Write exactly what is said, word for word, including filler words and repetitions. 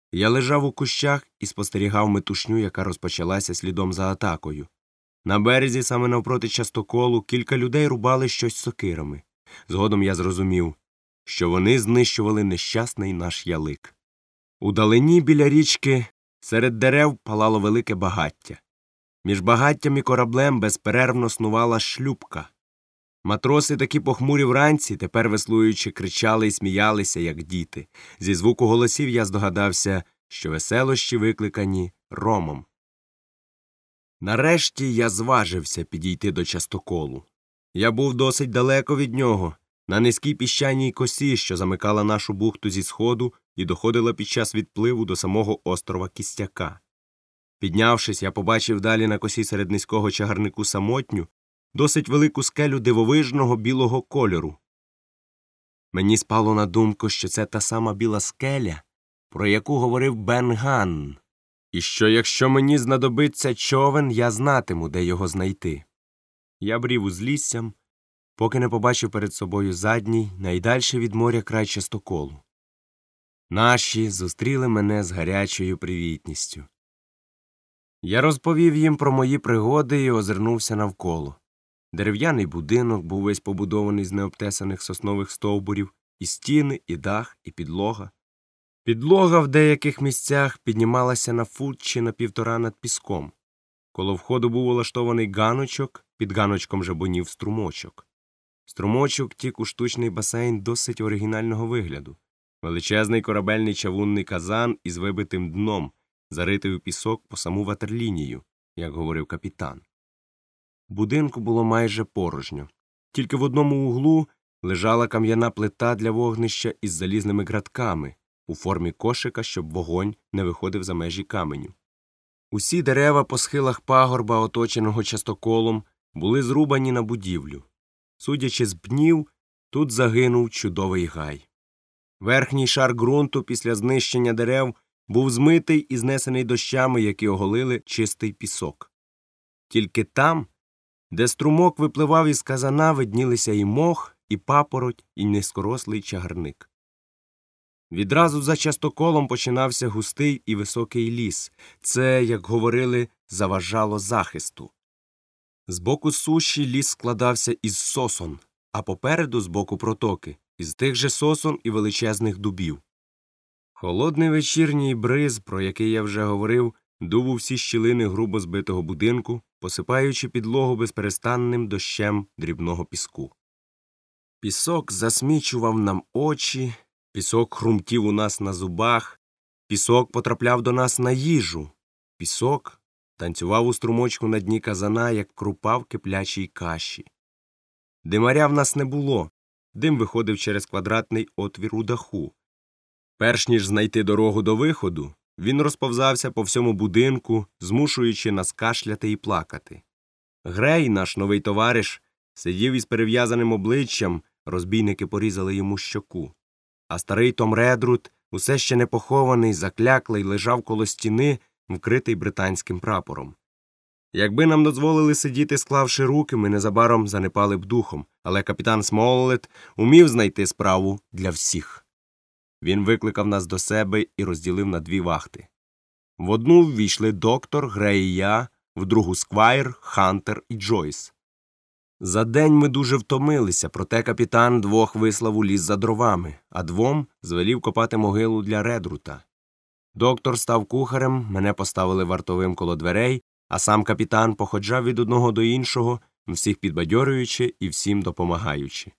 Я лежав у кущах і спостерігав метушню, яка розпочалася слідом за атакою. На березі, саме навпроти частоколу, кілька людей рубали щось сокирами. Згодом я зрозумів, що вони знищували нещасний наш ялик. Удалині біля річки серед дерев палало велике багаття. Між багаттям і кораблем безперервно снувала шлюпка. Матроси, такі похмурі вранці, тепер веслуючи, кричали і сміялися, як діти. Зі звуку голосів я здогадався, що веселощі викликані ромом. Нарешті я зважився підійти до частоколу. Я був досить далеко від нього, на низькій піщаній косі, що замикала нашу бухту зі сходу і доходила під час відпливу до самого острова Кістяка. Піднявшись, я побачив далі на косі серед низького чагарнику самотню, досить велику скелю дивовижного білого кольору. Мені спало на думку, що це та сама біла скеля, про яку говорив Бен Ганн, і що якщо мені знадобиться човен, я знатиму, де його знайти. Я брів узліссям, поки не побачив перед собою задній, найдальший від моря край частоколу. Наші зустріли мене з гарячою привітністю. Я розповів їм про мої пригоди і озирнувся навколо. Дерев'яний будинок був весь побудований з необтесаних соснових стовбурів, і стіни, і дах, і підлога. Підлога в деяких місцях піднімалася на фут чи на півтора над піском. Коло входу був улаштований ганочок, під ганочком жабонів струмочок. Струмочок тік у штучний басейн досить оригінального вигляду. Величезний корабельний чавунний казан із вибитим дном, заритий у пісок по саму ватерлінію, як говорив капітан. В будинку було майже порожньо. Тільки в одному углу лежала кам'яна плита для вогнища із залізними ґратками, у формі кошика, щоб вогонь не виходив за межі каменю. Усі дерева по схилах пагорба, оточеного частоколом, були зрубані на будівлю. Судячи з пнів, тут загинув чудовий гай. Верхній шар ґрунту після знищення дерев був змитий і знесений дощами, які оголили чистий пісок. Тільки там, де струмок випливав із казана, виднілися і мох, і папороть, і низькорослий чагарник. Відразу за частоколом починався густий і високий ліс. Це, як говорили, заважало захисту. З боку суші ліс складався із сосон, а попереду, з боку протоки, із тих же сосон і величезних дубів. Холодний вечірній бриз, про який я вже говорив, дув у всі щілини грубо збитого будинку, посипаючи підлогу безперестанним дощем дрібного піску. Пісок засмічував нам очі, пісок хрумтів у нас на зубах, пісок потрапляв до нас на їжу, пісок танцював у струмочку на дні казана, як крупа в киплячій каші. Димаря в нас не було, дим виходив через квадратний отвір у даху. Перш ніж знайти дорогу до виходу, він розповзався по всьому будинку, змушуючи нас кашляти і плакати. Грей, наш новий товариш, сидів із перев'язаним обличчям, розбійники порізали йому щоку. А старий Том Редрут, усе ще не похований, закляклий, лежав коло стіни, вкритий британським прапором. Якби нам дозволили сидіти, склавши руки, ми незабаром занепали б духом, але капітан Смоллет умів знайти справу для всіх. Він викликав нас до себе і розділив на дві вахти. В одну ввійшли доктор, Грей і я, в другу Сквайр, Хантер і Джойс. За день ми дуже втомилися, проте капітан двох вислав у ліс за дровами, а двом звелів копати могилу для Редрута. Доктор став кухарем, мене поставили вартовим коло дверей, а сам капітан походжав від одного до іншого, всіх підбадьорюючи і всім допомагаючи.